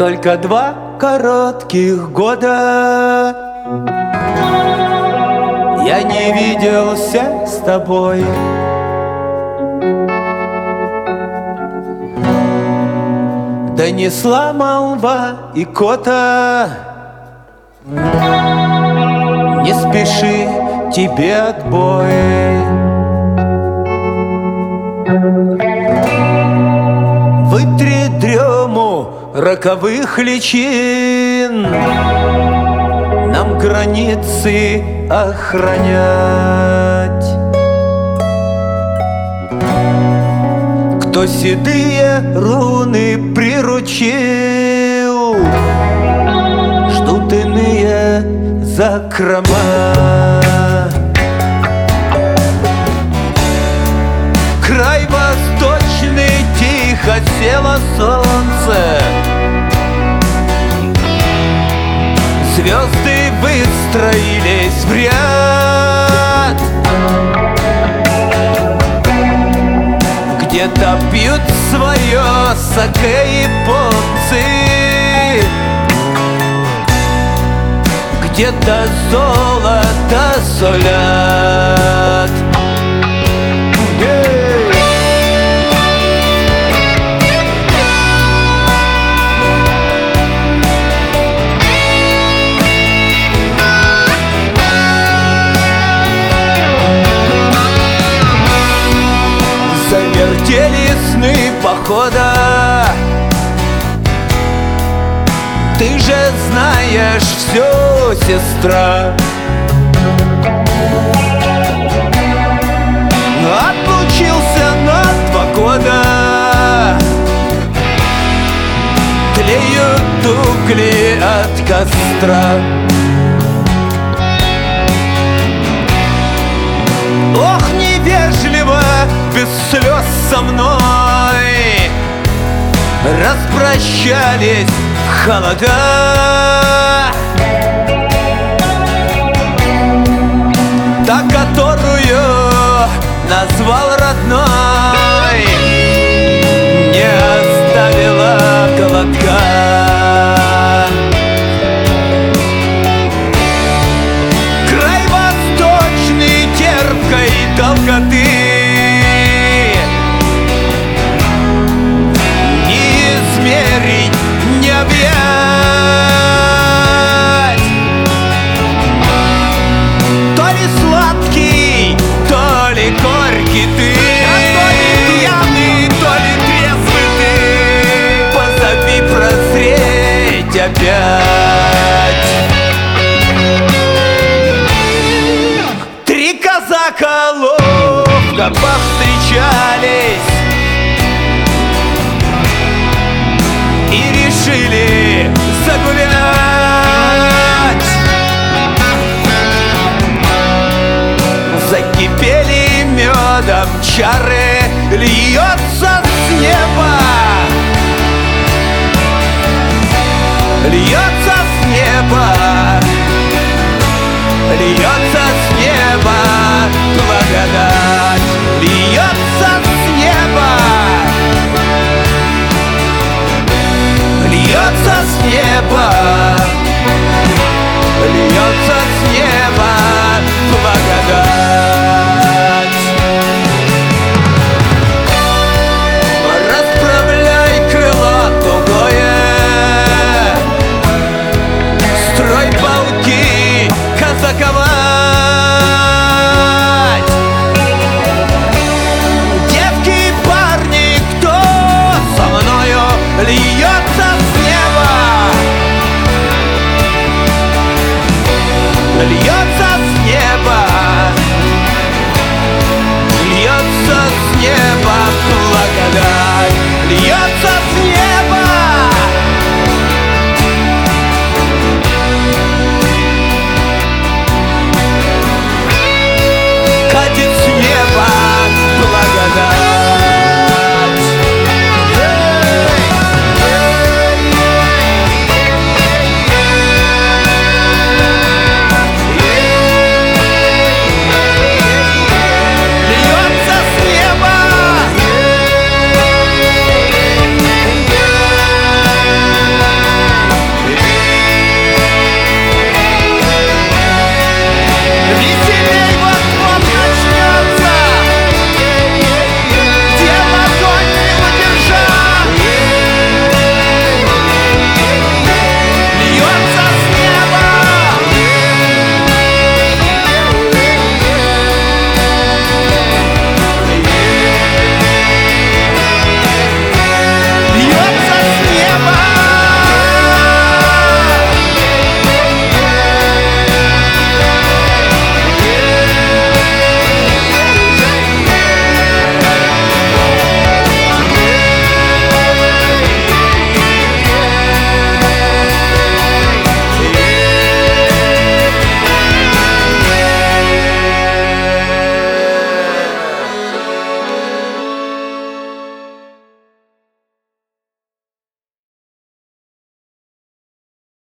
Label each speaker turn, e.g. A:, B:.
A: только 2 коротких года я не виделся с тобой. Донесла молва и кота: не спеши, тебе отбой. Вытри дрему роковых личин, нам границы охранять. Кто седые руны приручил, ждут иные закрома. Край восточный, тихо село солнце, звезды выстроились в ряд. Где-то пьют свое саке японцы, где-то золото солят. Завертели сны похода, ты же знаешь все, сестра. Отлучился на 2 года, тлеют угли от костра. Ох, невежливо, без слез со мной распрощались в холода. Та, которую назвал родной, не оставила глотка. Край восточный терпкой долготы, не измерить, не объять. То ли сладкий, то ли горький ты, то ли пьяный, то ли трезвый ты. Позови прозреть опять. 3 казака ловко повстречались и решили загулять. Закипели медом чары, льется